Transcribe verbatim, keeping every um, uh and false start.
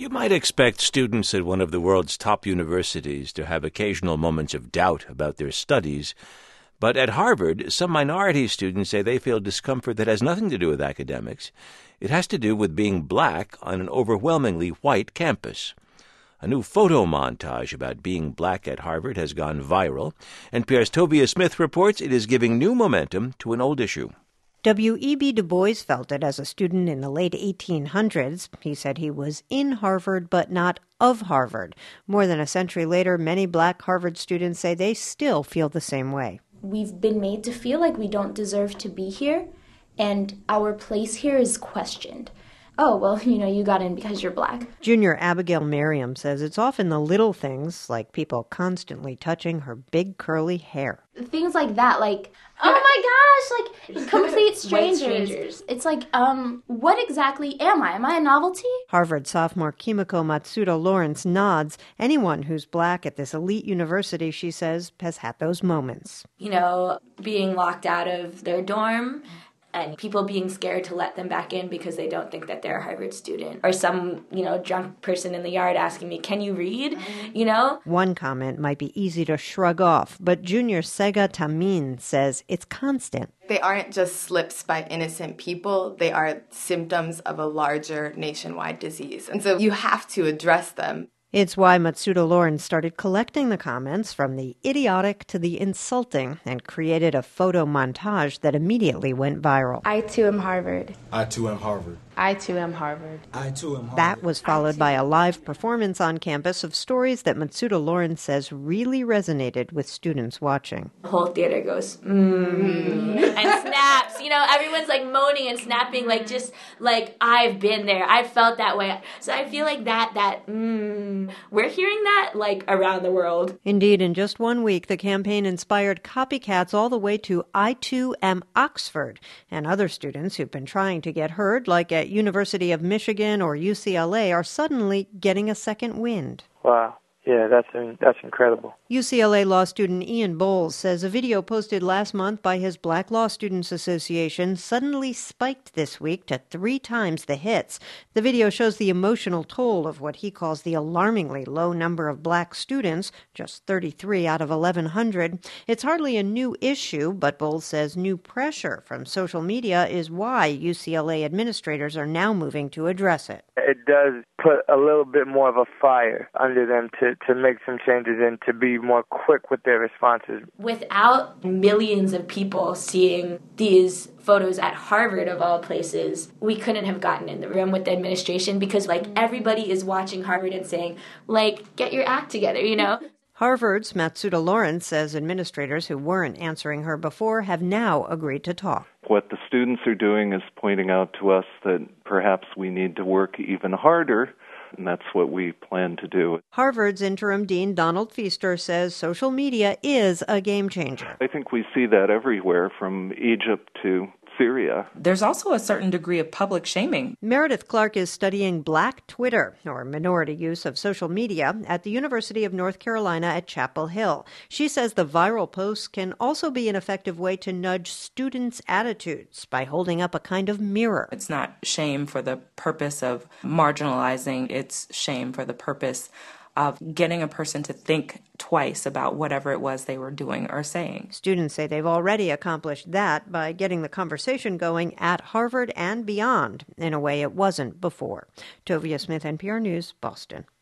You might expect students at one of the world's top universities to have occasional moments of doubt about their studies, but at Harvard, some minority students say they feel discomfort that has nothing to do with academics. It has to do with being black on an overwhelmingly white campus. A new photo montage about being black at Harvard has gone viral, and N P R's Tovia Smith reports it is giving new momentum to an old issue. W E B Du Bois felt it as a student in the late eighteen hundreds. He said he was in Harvard, but not of Harvard. More than a century later, many black Harvard students say they still feel the same way. We've been made to feel like we don't deserve to be here, and our place here is questioned. Oh, well, you know, you got in because you're black. Junior Abigail Merriam says it's often the little things, like people constantly touching her big curly hair. Things like that, like, oh my gosh, like complete strangers. strangers. It's like, um, what exactly am I? Am I a novelty? Harvard sophomore Kimiko Matsuda Lawrence nods. Anyone who's black at this elite university, she says, has had those moments. You know, being locked out of their dorm and people being scared to let them back in because they don't think that they're a Harvard student. Or some, you know, drunk person in the yard asking me, can you read? You know? One comment might be easy to shrug off, but junior Sega Tamin says it's constant. They aren't just slips by innocent people. They are symptoms of a larger nationwide disease. And so you have to address them. It's why Matsuda Lawrence started collecting the comments from the idiotic to the insulting and created a photo montage that immediately went viral. I too am Harvard. I too am Harvard. I too am Harvard. I too am Harvard. That was followed by a live performance on campus of stories that Matsuda Lawrence says really resonated with students watching. The whole theater goes, mmm, and snaps. You know, everyone's like moaning and snapping, like just like, I've been there. I've felt that way. So I feel like that, that, mmm, we're hearing that like around the world. Indeed, in just one week, the campaign inspired copycats all the way to I too am Oxford, and other students who've been trying to get heard, like at University of Michigan or U C L A, are suddenly getting a second wind. Wow. Yeah, that's that's incredible. U C L A law student Ian Bowles says a video posted last month by his Black Law Students Association suddenly spiked this week to three times the hits. The video shows the emotional toll of what he calls the alarmingly low number of black students, just thirty-three out of eleven hundred. It's hardly a new issue, but Bowles says new pressure from social media is why U C L A administrators are now moving to address it. It does put a little bit more of a fire under them to, to make some changes and to be more quick with their responses. Without millions of people seeing these photos at Harvard, of all places, we couldn't have gotten in the room with the administration because, like, everybody is watching Harvard and saying, like, get your act together, you know? Harvard's Matsuda Lawrence says administrators who weren't answering her before have now agreed to talk. What the students are doing is pointing out to us that perhaps we need to work even harder, and that's what we plan to do. Harvard's interim dean Donald Feaster says social media is a game changer. I think we see that everywhere, from Egypt to Syria. There's also a certain degree of public shaming. Meredith Clark is studying Black Twitter, or minority use of social media, at the University of North Carolina at Chapel Hill. She says the viral posts can also be an effective way to nudge students' attitudes by holding up a kind of mirror. It's not shame for the purpose of marginalizing, it's shame for the purpose of getting a person to think twice about whatever it was they were doing or saying. Students say they've already accomplished that by getting the conversation going at Harvard and beyond in a way it wasn't before. Tovia Smith, N P R News, Boston.